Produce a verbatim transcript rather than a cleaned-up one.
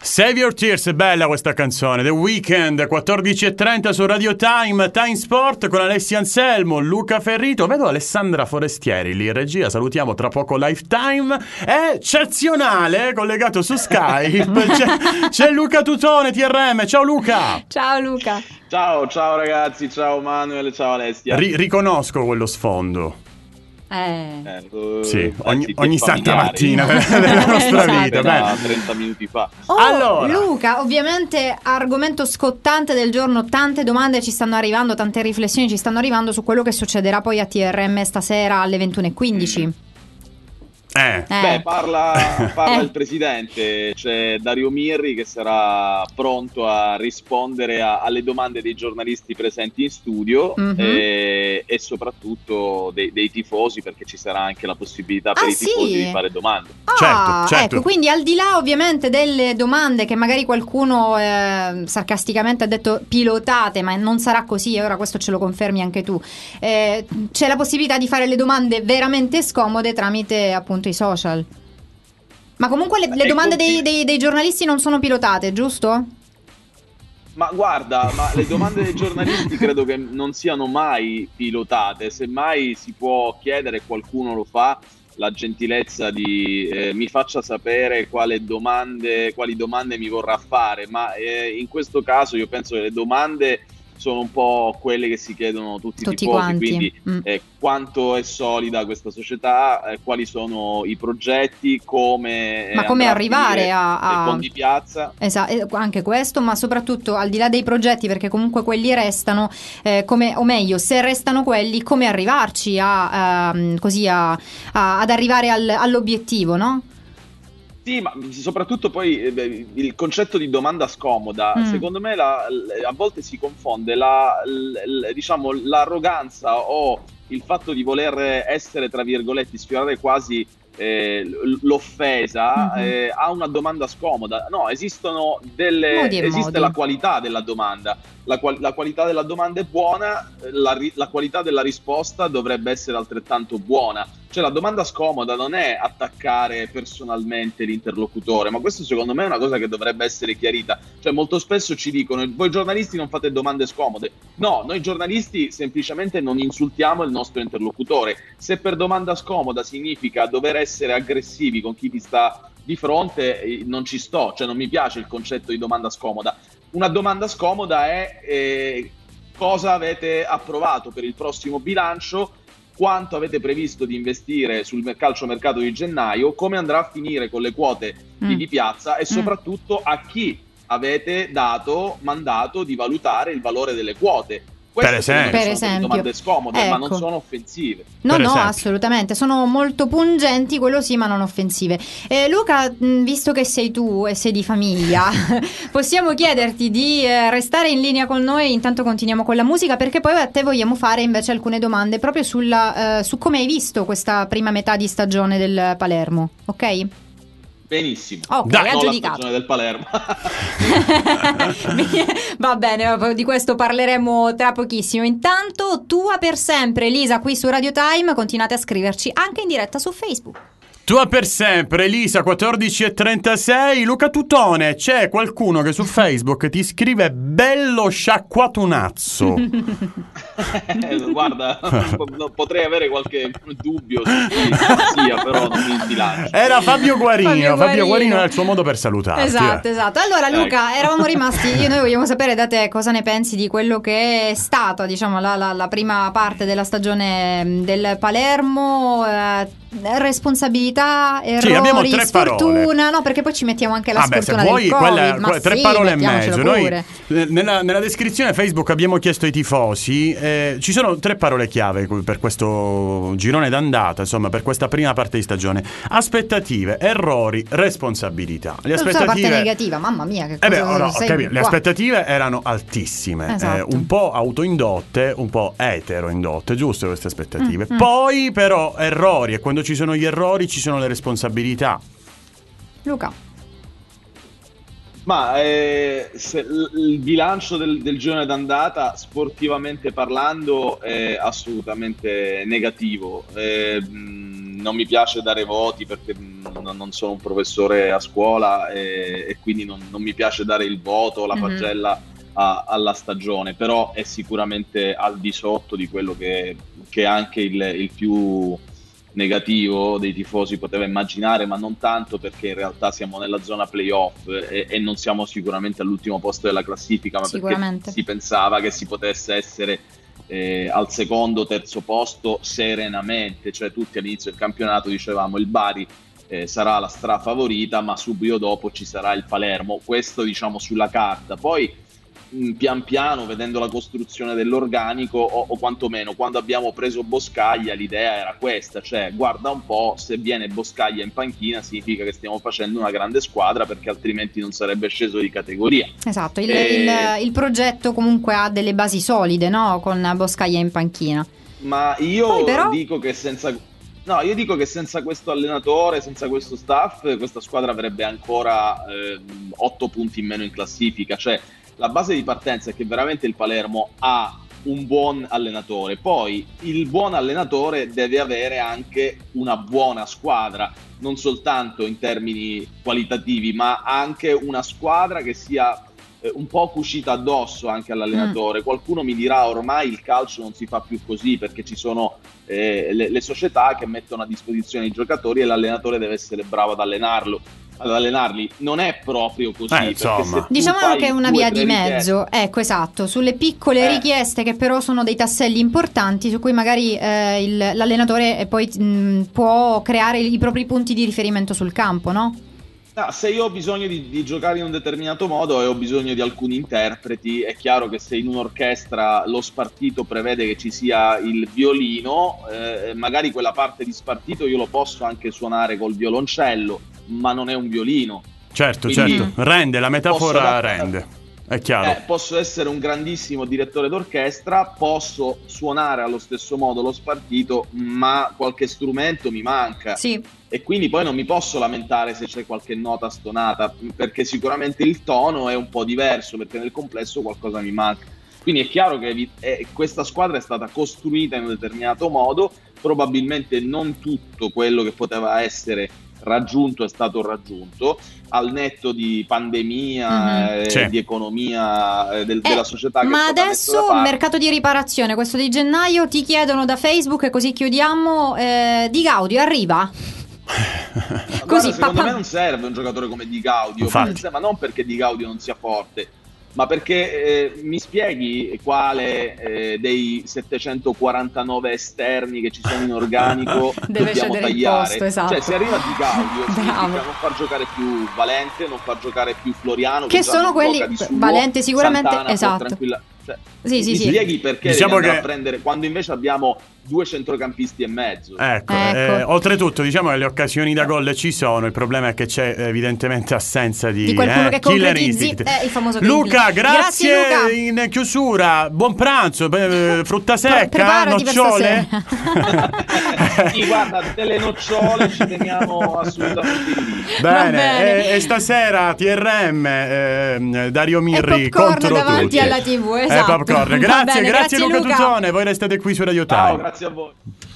Save Your Tears, è bella questa canzone. The Weeknd, quattordici e trenta su Radio Time, Time Sport con Alessia Anselmo, Luca Ferrito. Vedo Alessandra Forestieri lì in regia, salutiamo tra poco Lifetime. È eccezionale, collegato su Skype. c'è, c'è Luca Tutone, T R M. Ciao Luca. Ciao Luca. Ciao, ciao ragazzi, ciao Manuel, ciao Alessia. Ri- riconosco quello sfondo. Eh. Eh, sì, ogni, sì, ogni santa mattina della nostra esatto. vita. Da trenta minuti fa. Oh, allora. Luca, ovviamente argomento scottante del giorno, tante domande ci stanno arrivando, tante riflessioni ci stanno arrivando su quello che succederà poi a T R M stasera alle ventuno e quindici. Mm. Eh. Eh. Beh, parla, parla eh. il presidente, c'è Dario Mirri che sarà pronto a rispondere a, alle domande dei giornalisti presenti in studio, mm-hmm. e, e soprattutto dei, dei tifosi, perché ci sarà anche la possibilità per ah, i tifosi sì? di fare domande. Ah, certo, certo. Ecco, quindi al di là ovviamente delle domande che magari qualcuno eh, sarcasticamente ha detto pilotate, ma non sarà così, e ora questo ce lo confermi anche tu, eh, c'è la possibilità di fare le domande veramente scomode tramite appunto i social. Ma comunque le, le domande dei, dei, dei giornalisti non sono pilotate, giusto? Ma guarda, ma le domande dei giornalisti credo che non siano mai pilotate, semmai si può chiedere, qualcuno lo fa, la gentilezza di eh, mi faccia sapere quale domande, quali domande mi vorrà fare, ma eh, in questo caso io penso che le domande sono un po' quelle che si chiedono tutti, tutti i tifosi, quanti. quindi mm. eh, quanto è solida questa società, eh, quali sono i progetti, come ma come arrivare a, a... con di piazza. Esatto, anche questo, ma soprattutto al di là dei progetti, perché comunque quelli restano, eh, come, o meglio, se restano quelli, come arrivarci a, uh, così a, a, ad arrivare al, all'obiettivo, no? Sì, ma soprattutto poi eh, il concetto di domanda scomoda, mm. secondo me la, a volte si confonde la, la, diciamo, l'arroganza o il fatto di voler essere, tra virgolette, sfiorare quasi eh, l'offesa mm-hmm. eh, a una domanda scomoda. No, esistono delle, esiste modi. La qualità della domanda. La, qual- la qualità della domanda è buona, la, ri- la qualità della risposta dovrebbe essere altrettanto buona. Cioè la domanda scomoda non è attaccare personalmente l'interlocutore, ma questo secondo me è una cosa che dovrebbe essere chiarita. Cioè molto spesso ci dicono: voi giornalisti non fate domande scomode. No, noi giornalisti semplicemente non insultiamo il nostro interlocutore. Se per domanda scomoda significa dover essere aggressivi con chi ti sta di fronte, non ci sto, cioè non mi piace il concetto di domanda scomoda. Una domanda scomoda è eh, cosa avete approvato per il prossimo bilancio, quanto avete previsto di investire sul calciomercato di gennaio, come andrà a finire con le quote mm. di piazza e soprattutto a chi avete dato mandato di valutare il valore delle quote. Queste per esempio, sono per esempio. domande scomode, ecco. ma non sono offensive. No, per no, esempio. assolutamente, sono molto pungenti, quello sì, ma non offensive. Eh, Luca, visto che sei tu e sei di famiglia, possiamo chiederti di eh, restare in linea con noi, intanto continuiamo con la musica, perché poi a te vogliamo fare invece alcune domande proprio sulla, eh, su come hai visto questa prima metà di stagione del Palermo, ok? Benissimo. Ok, Dai, ha giudicato. La stagione del Palermo. Va bene, di questo parleremo tra pochissimo. Intanto Tua per sempre, Elisa, qui su Radio Time. Continuate a scriverci anche in diretta su Facebook. Tua per sempre, Elisa, quattordici e trentasei. Luca Tutone, c'è qualcuno che su Facebook ti scrive bello sciacquatunazzo. Guarda, potrei avere qualche dubbio su chi sia, però non mi bilancio. Era Fabio Guarino. Fabio Fabio Guarino. Guarino era il suo modo per salutarti. Esatto, eh. esatto. Allora Luca, Ecco. eravamo rimasti, io noi vogliamo sapere da te cosa ne pensi di quello che è stata, diciamo, la, la, la prima parte della stagione del Palermo, eh, responsabilità, errori, Sì, abbiamo tre sfortuna, parole. no, perché poi ci mettiamo anche la Ah, beh, se sfortuna vuoi, del Covid, quella, ma que- tre sì, parole e mettiamocelo mezzo. pure. Noi nella, nella descrizione Facebook abbiamo chiesto ai tifosi, eh, ci sono tre parole chiave per questo girone d'andata, insomma, per questa prima parte di stagione: aspettative, errori, responsabilità. Le Tutta la aspettative parte negativa, mamma mia, che Eh beh, cosa no, sei capito, le qua. aspettative erano altissime, Esatto. eh, un po' autoindotte, un po' etero-indotte, giusto queste aspettative. Mm, mm. Poi però errori, e quando ci sono gli errori ci sono le responsabilità. Luca. Ma eh, se l- il bilancio del, del girone d'andata, sportivamente parlando, è assolutamente negativo. Eh, mh, non mi piace dare voti perché non, non sono un professore a scuola e, e quindi non, non mi piace dare il voto, la pagella mm-hmm. a, alla stagione, però è sicuramente al di sotto di quello che, che anche il, il più negativo dei tifosi poteva immaginare, ma non tanto, perché in realtà siamo nella zona playoff e, e non siamo sicuramente all'ultimo posto della classifica, ma perché si pensava che si potesse essere eh, al secondo, terzo posto serenamente, cioè tutti all'inizio del campionato dicevamo il Bari eh, sarà la strafavorita, ma subito dopo ci sarà il Palermo, questo diciamo sulla carta. Poi pian piano, vedendo la costruzione dell'organico, o, o quantomeno quando abbiamo preso Boscaglia l'idea era questa, cioè guarda un po', se viene Boscaglia in panchina significa che stiamo facendo una grande squadra, perché altrimenti non sarebbe sceso di categoria. Esatto, il, e... il, il progetto comunque ha delle basi solide, no? Con Boscaglia in panchina. Ma io Poi, però... dico che senza no, io dico che senza questo allenatore, senza questo staff, questa squadra avrebbe ancora eh, otto punti in meno in classifica, cioè la base di partenza è che veramente il Palermo ha un buon allenatore, poi il buon allenatore deve avere anche una buona squadra, non soltanto in termini qualitativi, ma anche una squadra che sia eh, un po' cucita addosso anche all'allenatore. Mm. Qualcuno mi dirà ormai il calcio non si fa più così, perché ci sono eh, le, le società che mettono a disposizione i giocatori e l'allenatore deve essere bravo ad allenarlo. ad allenarli. Non è proprio così, eh, insomma. Diciamo che è una via di mezzo, richieste... ecco, esatto, sulle piccole eh. richieste che però sono dei tasselli importanti su cui magari eh, il, l'allenatore poi mh, può creare i propri punti di riferimento sul campo, no? No, se io ho bisogno di, di giocare in un determinato modo e ho bisogno di alcuni interpreti, è chiaro che se in un'orchestra lo spartito prevede che ci sia il violino, eh, magari quella parte di spartito io lo posso anche suonare col violoncello, ma non è un violino. Certo, quindi certo, rende, la metafora da... rende, è chiaro. Eh, posso essere un grandissimo direttore d'orchestra, posso suonare allo stesso modo lo spartito, ma qualche strumento mi manca. Sì. E quindi poi non mi posso lamentare se c'è qualche nota stonata, perché sicuramente il tono è un po' diverso, perché nel complesso qualcosa mi manca. Quindi è chiaro che è, questa squadra è stata costruita in un determinato modo, probabilmente non tutto quello che poteva essere raggiunto è stato raggiunto, al netto di pandemia, mm-hmm. eh, sì. di economia eh, del, eh, della società. Che ma adesso mercato di riparazione, questo di gennaio, ti chiedono da Facebook, e così chiudiamo, eh, Di Gaudio arriva? Guarda, così, secondo papà... me non serve un giocatore come Di Gaudio, ma non perché Di Gaudio non sia forte, ma perché eh, mi spieghi quale eh, dei settecentoquarantanove esterni che ci sono in organico deve dobbiamo tagliare? Posto, esatto. Cioè, se arriva Di Gaudio significa non far giocare più Valente, non far giocare più Floriano, che sono quelli Valente sicuramente, Santana, esatto. Cioè, sì, sì, mi sì. spieghi perché diciamo devi che... a prendere quando invece abbiamo due centrocampisti e mezzo. Ecco, ecco. Eh, oltretutto diciamo che le occasioni da gol ci sono, il problema è che c'è evidentemente assenza di, di qualcuno eh, che concretizzi eh, il famoso Luca, grazie, grazie Luca. In chiusura, buon pranzo, eh, frutta secca, nocciole. Sì, guarda, delle nocciole ci teniamo assolutamente lì. Bene, bene. E, e stasera T R M eh, Dario Mirri contro davanti tutti. alla tivù, esatto. Eh, popcorn. Grazie, bene, grazie, grazie Luca Luca. Tutone, voi restate qui su Radio Time. Ciao, grazie a voi.